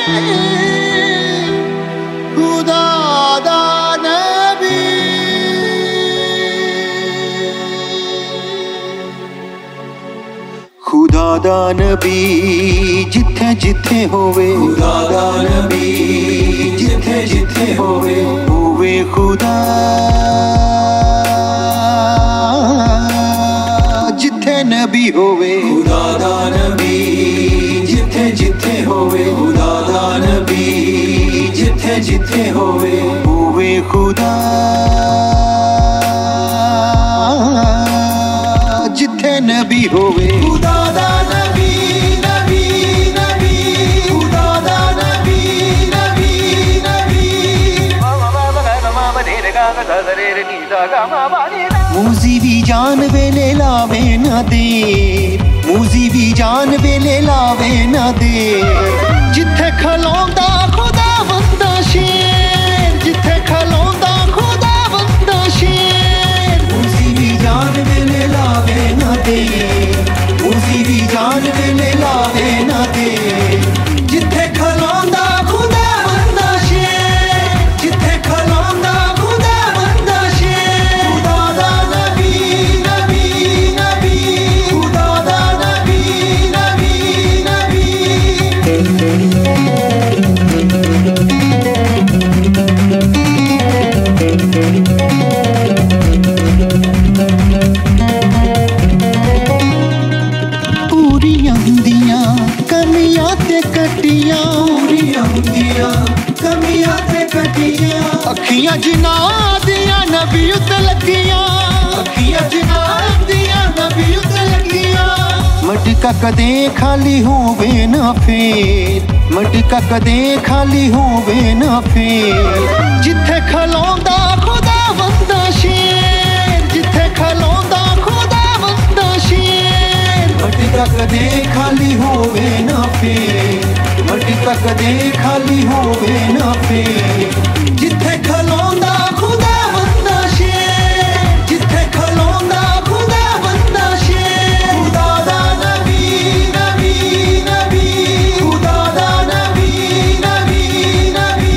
खुदा दा नबी खुदा दा नबी जिथे जिथे होवे खुदा दा नबी जिथे जिथे होवे खुदा जिथे नबी होवे खुदा दा नबी जिथे जिथे होवे खुदा दा नबी जिथे जिथे होवे खुदा जिथे नबी होवे खुदा दा नबी नबी नबी खुदा दा नबी नबी नबी मूजी भी जान वेले लावे ना दे मूजी भी जान वेले लावे ना दे जिथे खलोंदा खुदा बंदा शेर जिथे खलोंदा खुदा बंदा शेर मूजी भी जान वेले लावे ना दे मूजी भी जान वेले लावे ना दे जिथे खलोंदा खुदा बंदा शेर जिथे खलोंदा खुदा बंदा शेर खुदा दा नबी नबी नबी खुदा दा नबी नबी नबी पूरियां हुंदियां कमियां ते कटियां पूरियां हुंदियां कमियां ते कटियां अखियां जिन्हां दियां नबी उत्ते लगियां अखियां जिन्हां दियां नबी उत्ते लगियां मटका कदे खाली होवे ना फेर मटका कदे खाली होवे ना फेर जिथे खलोंदा खुदा बंदा शेर जिथे खलोंदा खुदा बंदा शेर मटका कदे खाली होवे ना फेर मटका कदे खाली होवे ना फेर जिथे खलोंदा खुदा बंदा शेर जिथे खलोंदा खुदा बंदा शेर खुदा दा नबी नबी नबी खुदा दा नबी नबी नबी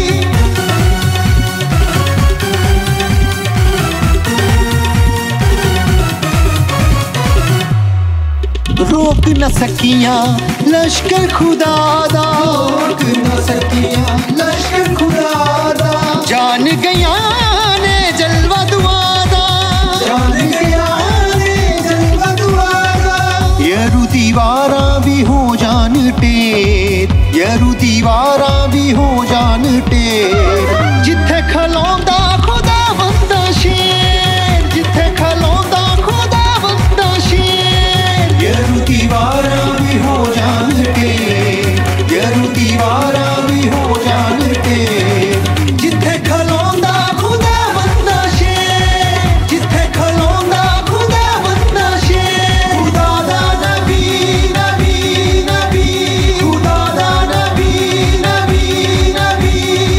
रोक न सकियां लश्कर खुदा दा रोक न सकियां लश्कर खुदा दा जान गया ने जलवा दुआ दा जान गया ने जलवा दुआ दा यरू दीवारां भी हो जान टेर यरू दीवारां भी हो जान टेर जिथे खलोंदा खुदा बंदा शेर जिथे खलोंदा खुदा बंदा शेर यरू दीवारां भी हो जान टेर यरू दीवारां भी हो जान टेर जिथे खलोंदा खुदा बंदा शेर जिथे खलोंदा खुदा बंदा शेर खुदा दा नबी नबी नबी खुदा दा नबी नबी नबी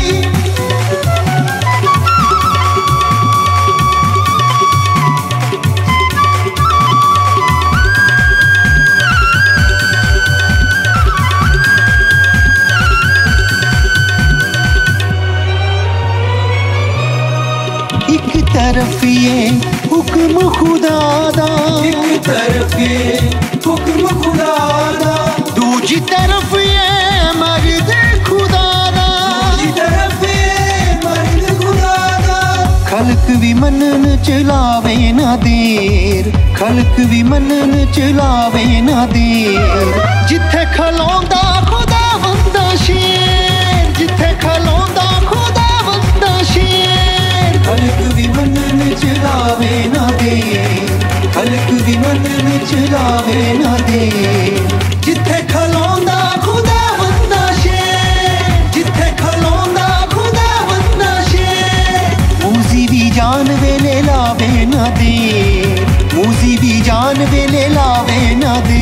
एक तरफ ये हुक्म खुदा दा एक तरफ ये हुक्म खुदा दा दूजी तरफ ये मर्द खुदा दा दूजी तरफ ये मर्द खुदा दा खल्क भी मनन चलावे ना देर खल्क भी मनन चलावे ना देर जिथे खलोंदा खुदा बंदा शेर जिथे खलोंदा खुदा बंदा शेर खल्क भी मनन चलावे ना दे खल्क भी मनन चलावे ना दे जिथे खलोंदा खुदा बंदा शेर जिथे खलोंदा खुदा बंदा शेर मूजी भी जान वेले लावे ना दे मूजी भी जान वेले लावे ना दे